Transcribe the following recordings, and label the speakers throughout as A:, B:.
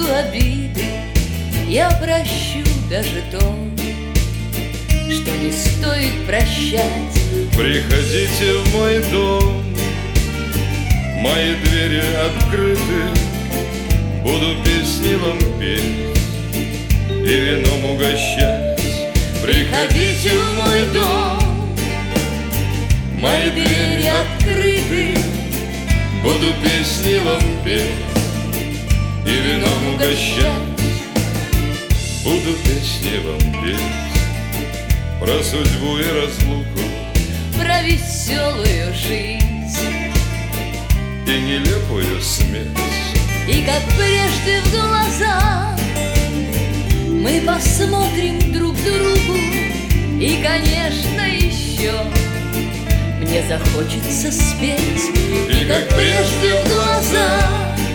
A: забуду обиды, я прощу даже то, что не стоит прощать.
B: Приходите в мой дом, мои двери открыты, буду песни вам петь и вином угощать.
A: Приходите в мой дом,
B: мои двери открыты, буду песни вам петь и вином угощать. Буду песни вам петь про судьбу и разлуку,
A: про веселую жизнь
B: и нелепую смерть.
A: И как прежде в глаза мы посмотрим друг другу, и, конечно, еще мне захочется спеть.
B: И как прежде в глаза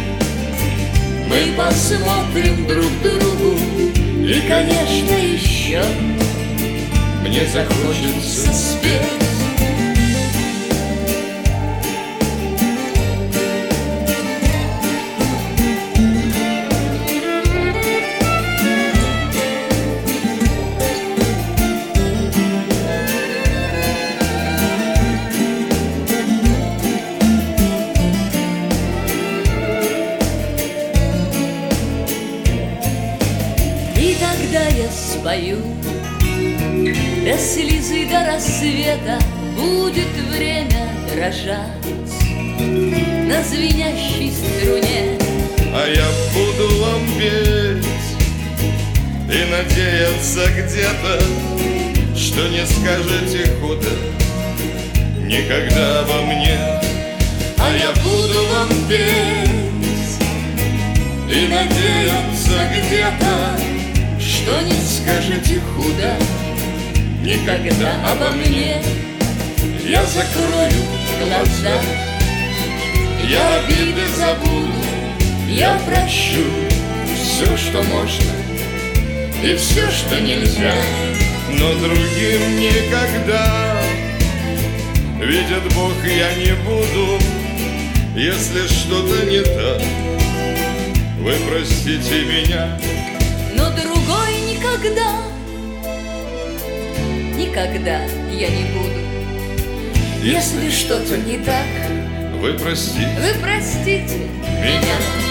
A: мы посмотрим друг другу,
B: и,
A: конечно, еще
B: мне захочется спеть.
A: И тогда я спою до слезы, до рассвета будет время дрожать на звенящей струне.
B: А я буду вам петь и надеяться где-то, что не скажете худо никогда обо мне. А я буду вам петь и надеяться где-то,
A: Что не скажете худо никогда обо мне.
B: я закрою
A: Глаза,
B: я обиды забуду,
A: я прощу
B: все, что можно,
A: и все, что нельзя.
B: но другим никогда. Видит Бог, я не буду, если что-то не так, вы простите меня.
A: Но другой никогда, никогда я не буду. Если что-то не так,
B: Вы простите
A: вы простите
B: меня.
A: меня.